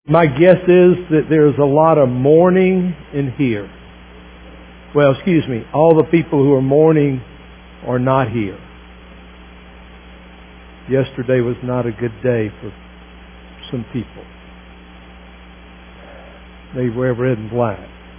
My guess is that there's a lot of mourning in here. Well, excuse me, all the people who are mourning are not here. Yesterday was not a good day for some people. They wear red and black.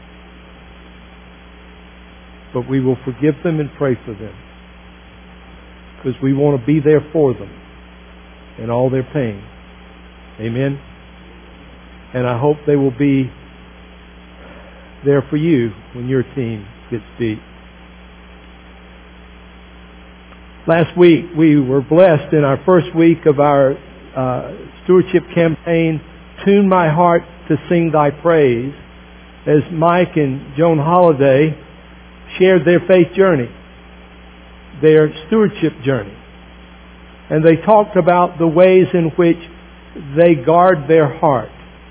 But we will forgive them and pray for them, because we want to be there for them in all their pain. Amen? And I hope they will be there for you when your team gets beat. Last week we were blessed in our first week of our stewardship campaign, Tune My Heart to Sing Thy Praise, as Mike and Joan Holliday shared their faith journey, their stewardship journey. And they talked about the ways in which they guard their heart.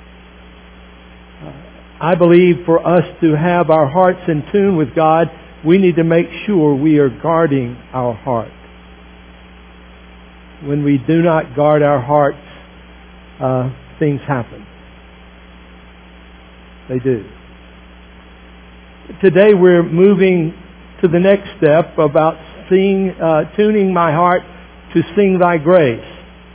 I believe for us to have our hearts in tune with God, we need to make sure we are guarding our heart. When we do not guard our hearts, things happen. They do. Today we're moving to the next step about tuning my heart to sing Thy grace.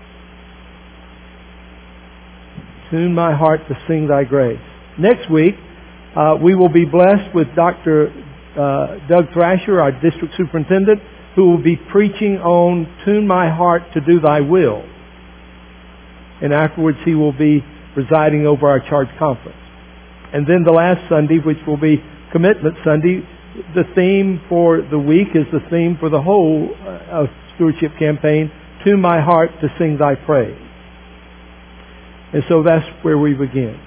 Tune my heart to sing Thy grace. Next week, we will be blessed with Dr. Doug Thrasher, our district superintendent, who will be preaching on Tune My Heart to Do Thy Will. And afterwards, he will be presiding over our charge conference. And then the last Sunday, which will be Commitment Sunday, the theme for the week is the theme for the whole stewardship campaign, Tune My Heart to Sing Thy Praise. And so that's where we begin.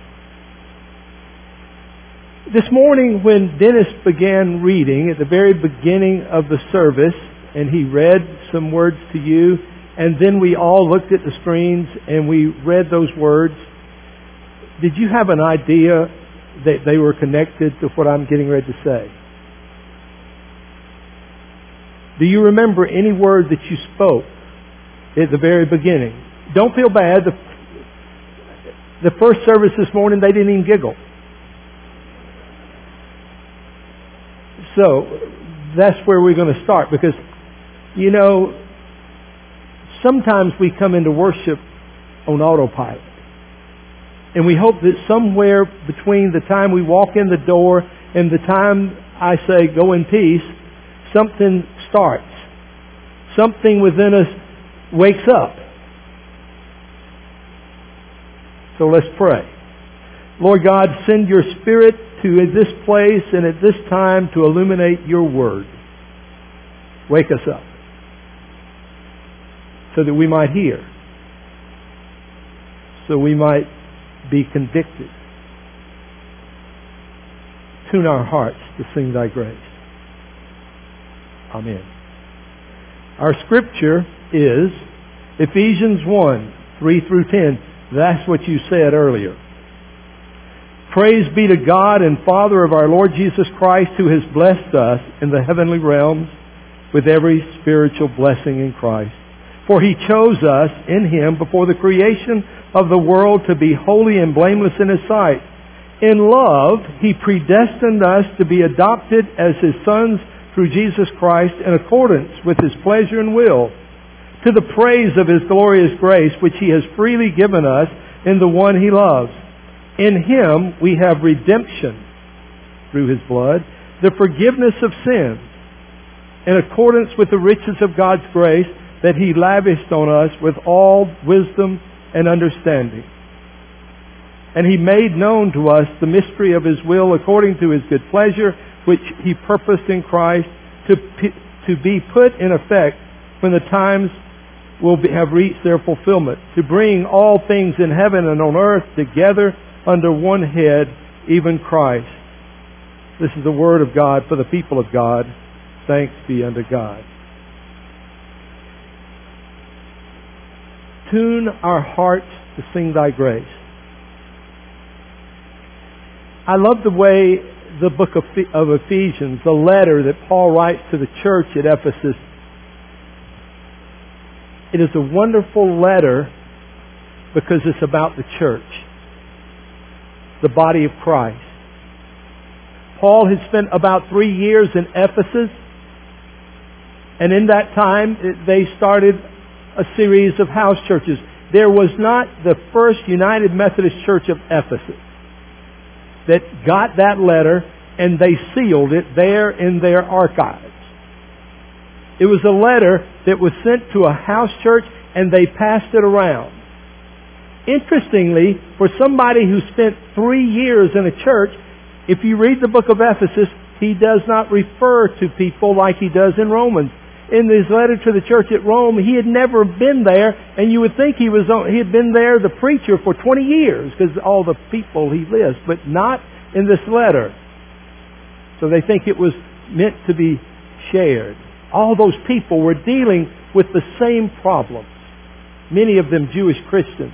This morning when Dennis began reading at the very beginning of the service, and he read some words to you, and then we all looked at the screens and we read those words, did you have an idea that they were connected to what I'm getting ready to say? Do you remember any word that you spoke at the very beginning? Don't feel bad. The first service this morning, they didn't even giggle. So, that's where we're going to start, because, you know, sometimes we come into worship on autopilot. And we hope that somewhere between the time we walk in the door and the time I say, go in peace, something starts. Something within us wakes up. So let's pray. Lord God, send your Spirit to this place and at this time to illuminate your word. Wake us up so that we might hear, so we might be convicted. Tune our hearts to sing Thy grace. Amen. Our scripture is Ephesians 1, 3 through 10. That's what you said earlier. Praise be to God and Father of our Lord Jesus Christ, who has blessed us in the heavenly realms with every spiritual blessing in Christ. For He chose us in Him before the creation of the world to be holy and blameless in His sight. In love, He predestined us to be adopted as His sons through Jesus Christ in accordance with His pleasure and will, to the praise of His glorious grace, which He has freely given us in the one He loves. In Him we have redemption through His blood, the forgiveness of sins, in accordance with the riches of God's grace that He lavished on us with all wisdom and understanding. And He made known to us the mystery of His will according to His good pleasure, which He purposed in Christ to be put in effect when the times have reached their fulfillment, to bring all things in heaven and on earth together under one head, even Christ. This is the word of God for the people of God. Thanks be unto God. Tune our hearts to sing Thy grace. I love the way the book of Ephesians, the letter that Paul writes to the church at Ephesus, it is a wonderful letter because it's about the church. the body of Christ. Paul had spent about 3 years in Ephesus, and in that time they started a series of house churches. There was not the first United Methodist Church of Ephesus that got that letter and they sealed it there in their archives. It was a letter that was sent to a house church and they passed it around. Interestingly, for somebody who spent 3 years in a church, if you read the book of Ephesus, he does not refer to people like he does in Romans. In his letter to the church at Rome, he had never been there, and you would think he had been there, the preacher, for 20 years, because all the people he lists, but not in this letter. So they think it was meant to be shared. All those people were dealing with the same problems. Many of them Jewish Christians.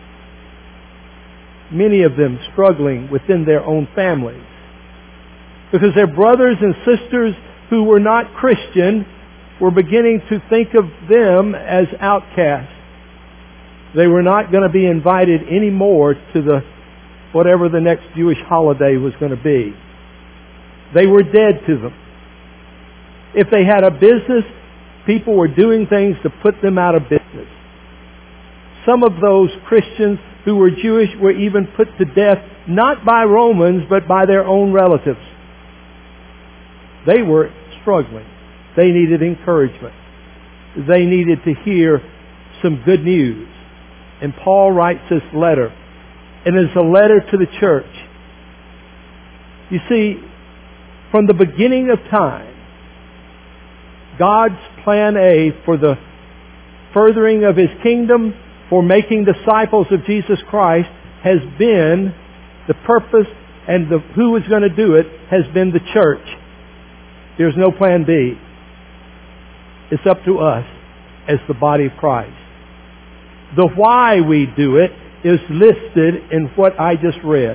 Many of them struggling within their own families. Because their brothers and sisters who were not Christian were beginning to think of them as outcasts. They were not going to be invited anymore to whatever the next Jewish holiday was going to be. They were dead to them. If they had a business, people were doing things to put them out of business. Some of those Christians who were Jewish were even put to death, not by Romans, but by their own relatives. They were struggling. They needed encouragement. They needed to hear some good news. And Paul writes this letter. And it's a letter to the church. You see, from the beginning of time, God's plan A for the furthering of His kingdom, for making disciples of Jesus Christ, has been the purpose, and who is going to do it has been the church. There's no plan B. It's up to us as the body of Christ. The why we do it is listed in what I just read.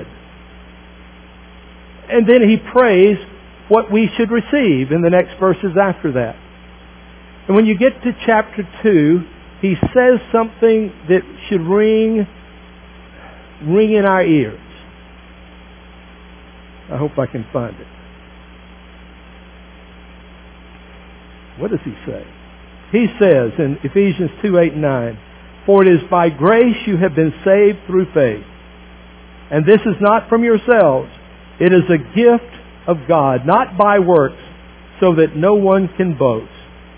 And then he prays what we should receive in the next verses after that. And when you get to chapter 2, he says something that should ring in our ears. I hope I can find it. What does he say? He says in Ephesians 2:8-9, "For it is by grace you have been saved through faith. And this is not from yourselves. It is a gift of God, not by works, so that no one can boast."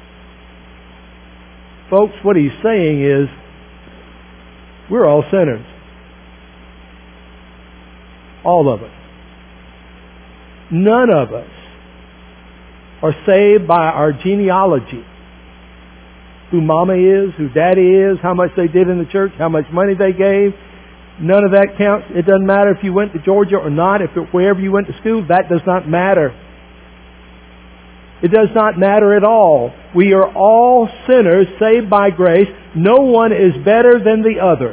Folks, what he's saying is, we're all sinners. All of us. None of us are saved by our genealogy. Who mama is, who daddy is, how much they did in the church, how much money they gave. None of that counts. It doesn't matter if you went to Georgia or not, wherever you went to school, that does not matter. It does not matter at all. We are all sinners saved by grace. No one is better than the other.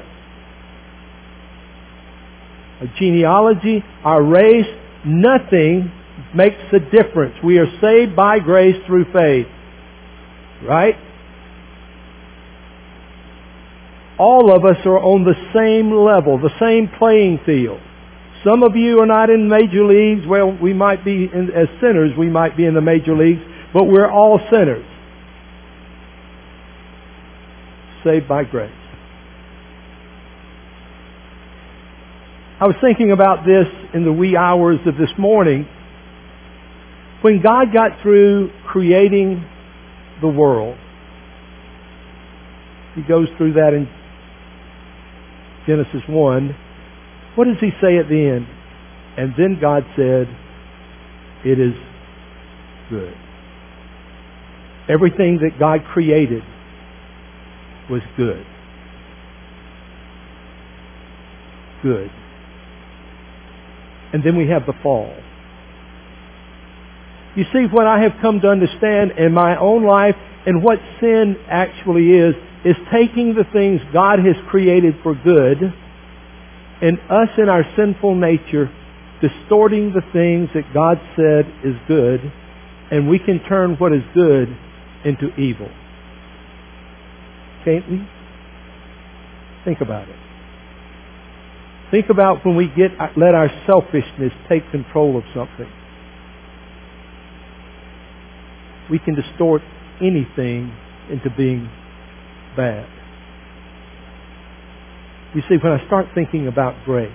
Our genealogy, our race, nothing makes a difference. We are saved by grace through faith. Right? All of us are on the same level, the same playing field. Some of you are not in major leagues. Well, we might be, as sinners, we might be in the major leagues, but we're all sinners. Saved by grace. I was thinking about this in the wee hours of this morning. When God got through creating the world, He goes through that in Genesis 1. What does He say at the end? And then God said, "It is good." Everything that God created was good. Good. And then we have the fall. You see, what I have come to understand in my own life and what sin actually is taking the things God has created for good and us in our sinful nature distorting the things that God said is good, and we can turn what is good into evil. Can't we? Think about it. Think about when we let our selfishness take control of something. We can distort anything into being bad. You see, when I start thinking about grace,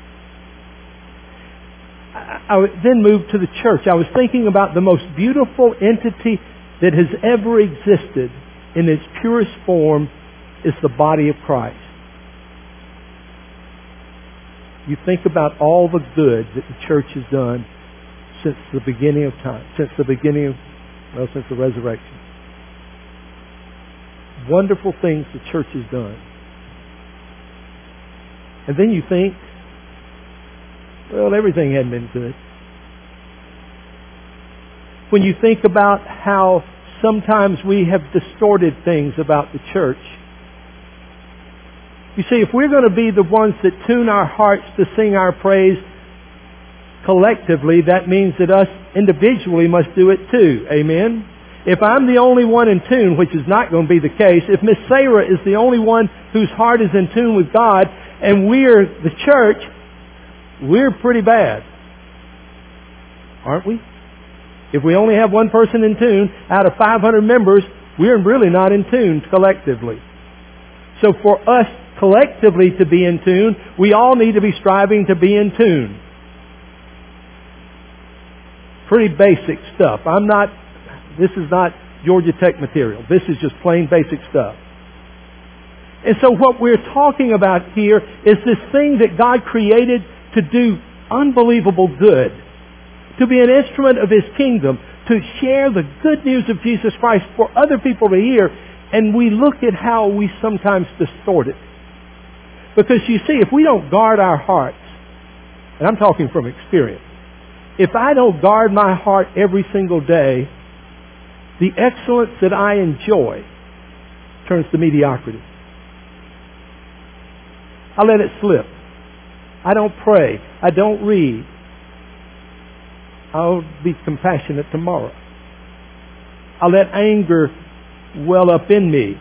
I then moved to the church. I was thinking about the most beautiful entity that has ever existed in its purest form is the body of Christ. You think about all the good that the church has done since the beginning of time, since the resurrection. Wonderful things the church has done. And then you think, well, everything hadn't been good. When you think about how sometimes we have distorted things about the church. You see, if we're going to be the ones that tune our hearts to sing our praise collectively, that means that us individually must do it too. Amen? If I'm the only one in tune, which is not going to be the case, if Miss Sarah is the only one whose heart is in tune with God, and we're the church, we're pretty bad. Aren't we? If we only have one person in tune out of 500 members, we're really not in tune collectively. So for us collectively to be in tune, we all need to be striving to be in tune. Pretty basic stuff. This is not Georgia Tech material. This is just plain basic stuff. And so what we're talking about here is this thing that God created to do unbelievable good. To be an instrument of His kingdom. To share the good news of Jesus Christ for other people to hear. And we look at how we sometimes distort it. Because you see, if we don't guard our hearts, and I'm talking from experience, if I don't guard my heart every single day, the excellence that I enjoy turns to mediocrity. I let it slip. I don't pray. I don't read. I'll be compassionate tomorrow. I let anger well up in me.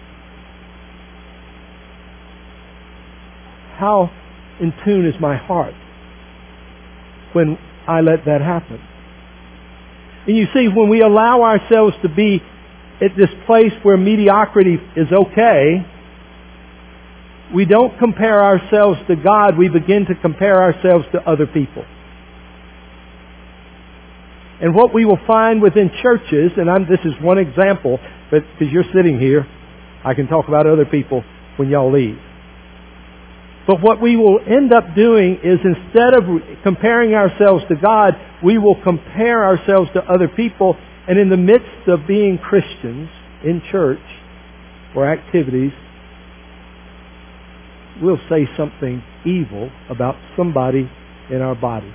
How in tune is my heart when I let that happen? And you see, when we allow ourselves to be at this place where mediocrity is okay, we don't compare ourselves to God, we begin to compare ourselves to other people. And what we will find within churches, and this is one example, but because you're sitting here, I can talk about other people when y'all leave. But what we will end up doing is instead of comparing ourselves to God, we will compare ourselves to other people. And in the midst of being Christians in church or activities, we'll say something evil about somebody in our body.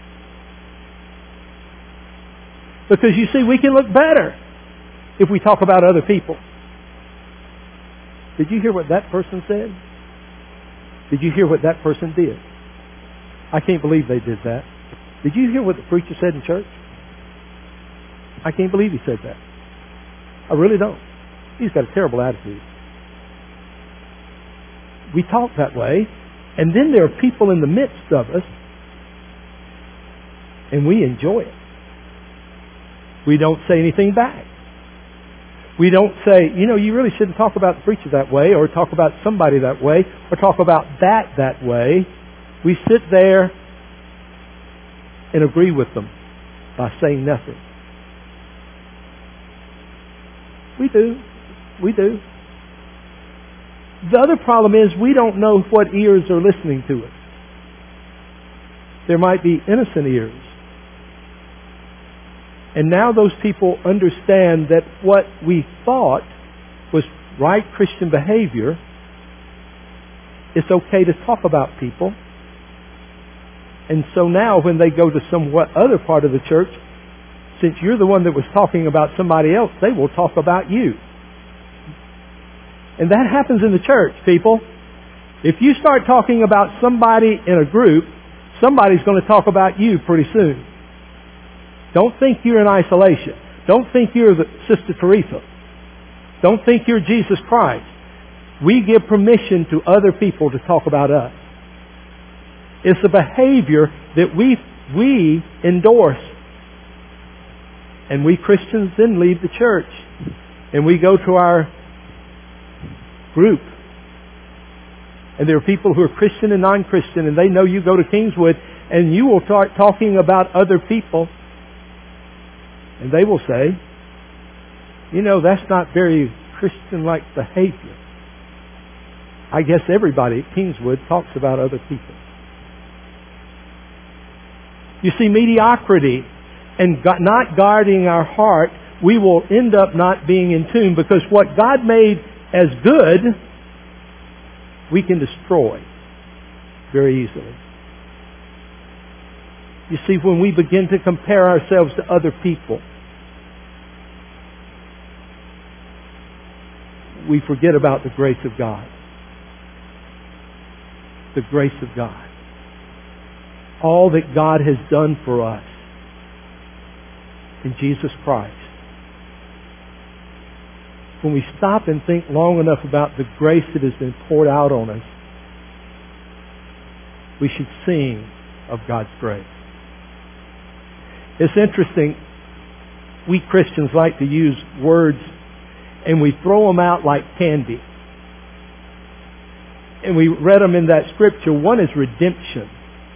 Because you see, we can look better if we talk about other people. Did you hear what that person said? Did you hear what that person did? I can't believe they did that. Did you hear what the preacher said in church? I can't believe he said that. I really don't. He's got a terrible attitude. We talk that way, and then there are people in the midst of us, and we enjoy it. We don't say anything back. We don't say, you really shouldn't talk about the preacher that way, or talk about somebody that way, or talk about that way. We sit there and agree with them by saying nothing. We do. We do. The other problem is we don't know what ears are listening to us. There might be innocent ears. And now those people understand that what we thought was right Christian behavior, it's okay to talk about people. And so now when they go to somewhat other part of the church, since you're the one that was talking about somebody else, they will talk about you. And that happens in the church, people. If you start talking about somebody in a group, somebody's going to talk about you pretty soon. Don't think you're in isolation. Don't think you're the Sister Teresa. Don't think you're Jesus Christ. We give permission to other people to talk about us. It's a behavior that we endorse. And we Christians then leave the church. And we go to our group. And there are people who are Christian and non-Christian, and they know you go to Kingswood, and you will start talking about other people. And they will say, you know, that's not very Christian-like behavior. I guess everybody at Kingswood talks about other people. You see, mediocrity and not guarding our heart, we will end up not being in tune, because what God made as good, we can destroy very easily. You see, when we begin to compare ourselves to other people, we forget about the grace of God. The grace of God. All that God has done for us in Jesus Christ. When we stop and think long enough about the grace that has been poured out on us, we should sing of God's grace. It's interesting, we Christians like to use words and we throw them out like candy. And we read them in that scripture. One is redemption.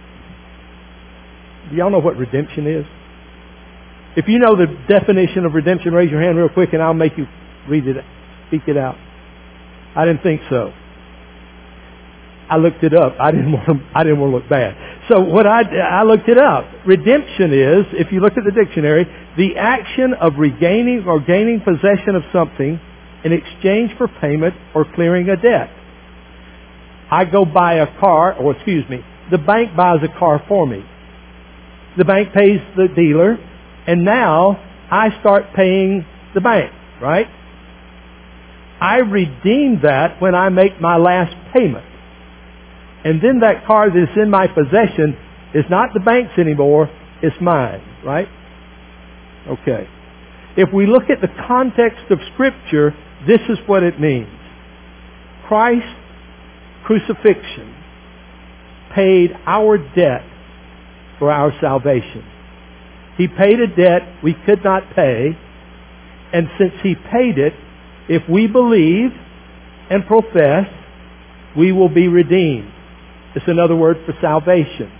Do y'all know what redemption is? If you know the definition of redemption, raise your hand real quick and I'll make you read it, speak it out. I didn't think so. I looked it up. I didn't want to look bad. So I looked it up. Redemption is, if you look at the dictionary, the action of regaining or gaining possession of something in exchange for payment or clearing a debt. I go buy a car, the bank buys a car for me. The bank pays the dealer, and now I start paying the bank, right? I redeem that when I make my last payment. And then that car that's in my possession is not the bank's anymore, it's mine, right? Okay. If we look at the context of Scripture, this is what it means. Christ's crucifixion paid our debt for our salvation. He paid a debt we could not pay, and since He paid it, if we believe and profess, we will be redeemed. It's another word for salvation.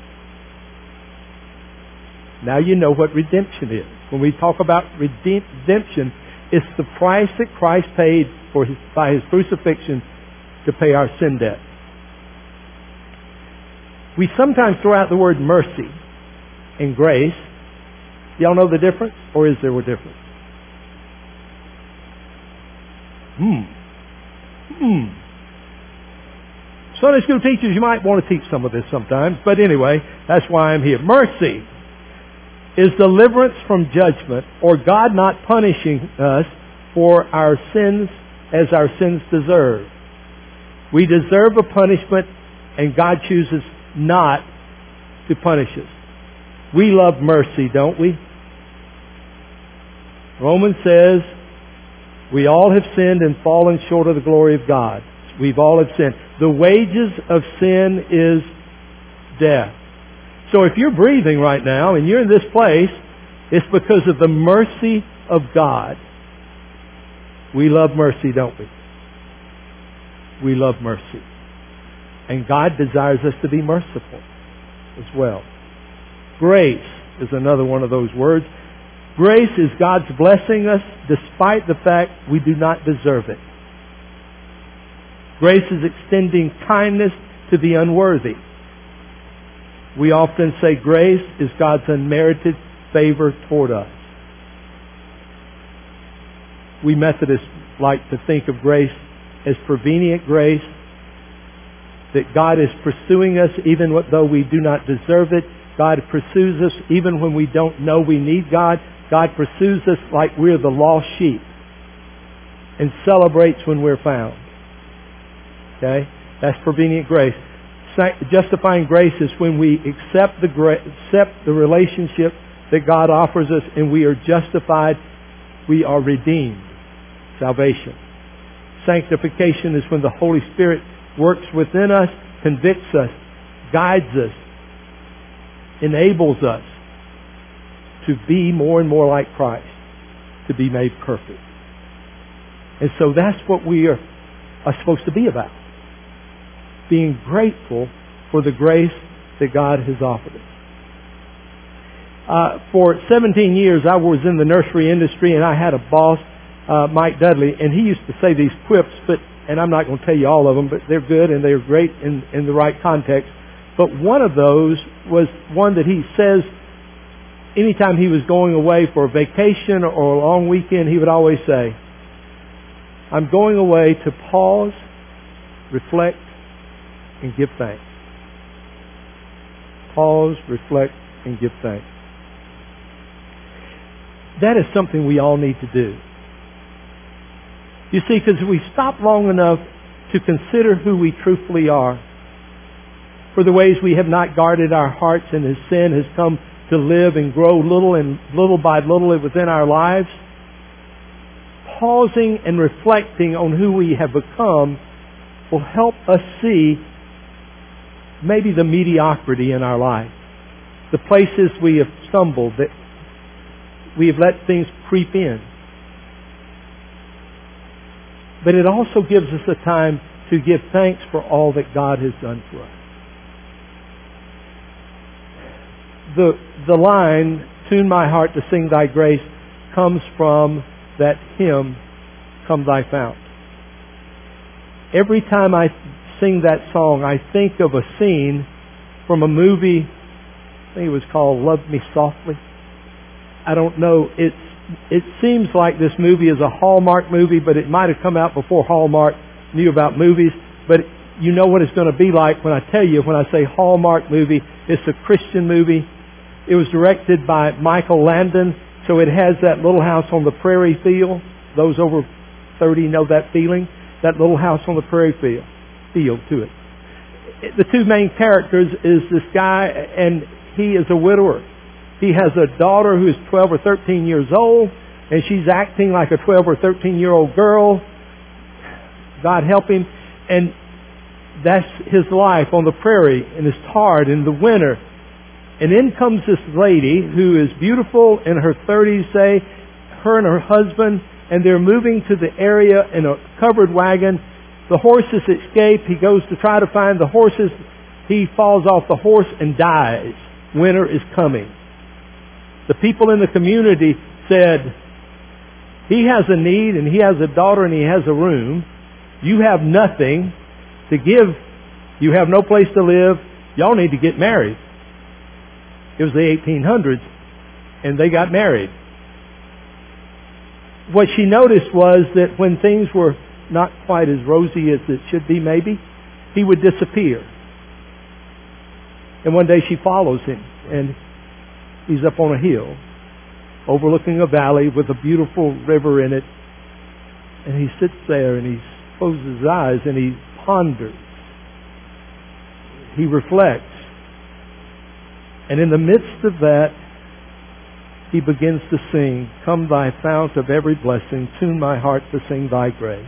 Now you know what redemption is. When we talk about redemption, it's the price that Christ paid by His crucifixion to pay our sin debt. We sometimes throw out the word mercy and grace. Y'all know the difference? Or is there a difference? Sunday school teachers, you might want to teach some of this sometimes. But anyway, that's why I'm here. Mercy is deliverance from judgment, or God not punishing us for our sins as our sins deserve. We deserve a punishment, and God chooses not to punish us. We love mercy, don't we? Romans says, we all have sinned and fallen short of the glory of God. We've all have sinned. The wages of sin is death. So if you're breathing right now and you're in this place, it's because of the mercy of God. We love mercy, don't we? We love mercy. And God desires us to be merciful as well. Grace is another one of those words. Grace is God's blessing us despite the fact we do not deserve it. Grace is extending kindness to the unworthy. We often say grace is God's unmerited favor toward us. We Methodists like to think of grace as prevenient grace, that God is pursuing us even though we do not deserve it. God pursues us even when we don't know we need God. God pursues us like we're the lost sheep and celebrates when we're found. Okay? That's prevenient grace. Justifying grace is when we accept the relationship that God offers us and we are justified. We are redeemed. Salvation. Sanctification is when the Holy Spirit works within us, convicts us, guides us, enables us to be more and more like Christ, to be made perfect. And so that's what we are supposed to be about. Being grateful for the grace that God has offered us. For 17 years I was in the nursery industry, and I had a boss, Mike Dudley, and he used to say these quips, and I'm not going to tell you all of them, but they're good and they're great in the right context. But one of those was one that he says anytime he was going away for a vacation or a long weekend, he would always say, I'm going away to pause, reflect, and give thanks. Pause, reflect, and give thanks. That is something we all need to do. You see, because we stop long enough to consider who we truthfully are, for the ways we have not guarded our hearts and His sin has come to live and grow little by little within our lives, pausing and reflecting on who we have become will help us see maybe the mediocrity in our life, the places we have stumbled, that we have let things creep in. But it also gives us a time to give thanks for all that God has done for us. The line, tune my heart to sing thy grace, comes from that hymn, Come Thy Fount. Every time I sing that song, I think of a scene from a movie, I think it was called Love Me Softly. I don't know, it seems like this movie is a Hallmark movie, but it might have come out before Hallmark knew about movies. But you know what it's going to be like when I tell you, when I say Hallmark movie, it's a Christian movie. It was directed by Michael Landon, so it has that Little House on the Prairie feel. Those over 30 know that feeling. That Little House on the Prairie feel to it. The two main characters is this guy, and he is a widower. He has a daughter who is 12 or 13 years old, and she's acting like a 12 or 13-year-old girl. God help him. And that's his life on the prairie, and it's hard in the winter. And in comes this lady who is beautiful, in her 30s, say, her and her husband, and they're moving to the area in a covered wagon. The horses escape. He goes to try to find the horses. He falls off the horse and dies. Winter is coming. The people in the community said, he has a need, and he has a daughter, and he has a room. You have nothing to give. You have no place to live. Y'all need to get married. It was the 1800s, and they got married. What she noticed was that when things were not quite as rosy as it should be, maybe, he would disappear. And one day she follows him, and he's up on a hill, overlooking a valley with a beautiful river in it. And he sits there, and he closes his eyes, and he ponders. He reflects. And in the midst of that, he begins to sing, Come thy fount of every blessing, tune my heart to sing thy grace.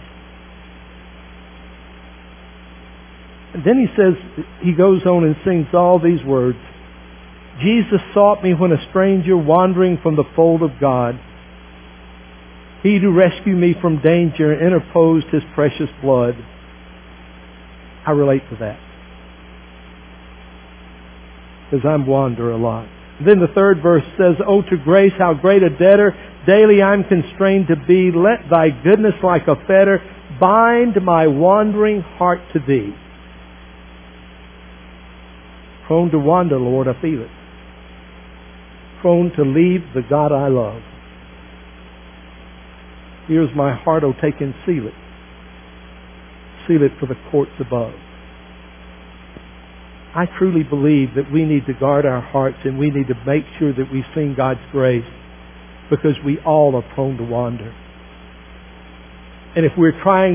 And then he says, he goes on and sings all these words. Jesus sought me when a stranger wandering from the fold of God. He to rescue me from danger interposed his precious blood. I relate to that, because I'm wander a lot. Then the third verse says, Oh, to grace, how great a debtor daily I'm constrained to be. Let thy goodness like a fetter bind my wandering heart to thee. Prone to wander, Lord, I feel it. Prone to leave the God I love. Here's my heart, oh, take and seal it. Seal it for the courts above. I truly believe that we need to guard our hearts, and we need to make sure that we sing God's grace, because we all are prone to wander. And if we're trying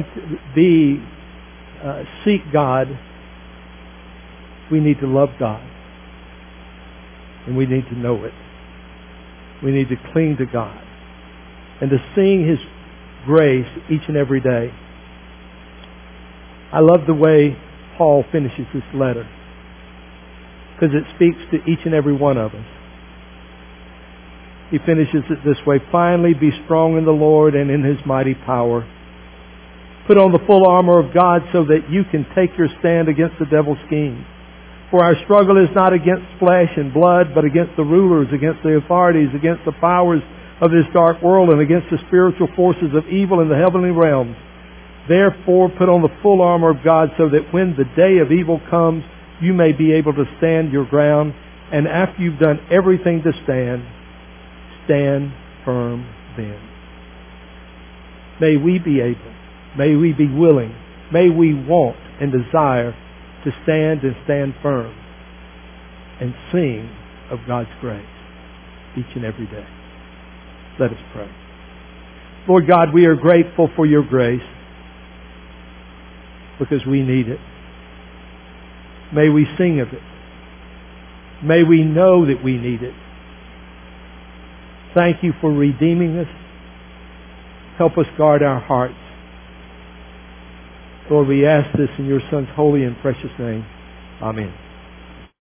to seek God, we need to love God. And we need to know it. We need to cling to God and to sing His grace each and every day. I love the way Paul finishes this letter. because it speaks to each and every one of us. He finishes it this way. Finally, be strong in the Lord and in His mighty power. Put on the full armor of God so that you can take your stand against the devil's schemes. For our struggle is not against flesh and blood, but against the rulers, against the authorities, against the powers of this dark world, and against the spiritual forces of evil in the heavenly realms. Therefore, put on the full armor of God so that when the day of evil comes, you may be able to stand your ground. And after you've done everything to stand, stand firm then. May we be able, may we be willing, may we want and desire to stand and stand firm and sing of God's grace each and every day. Let us pray. Lord God, we are grateful for your grace because we need it. May we sing of it. May we know that we need it. Thank you for redeeming us. Help us guard our hearts. Lord, we ask this in your Son's holy and precious name. Amen.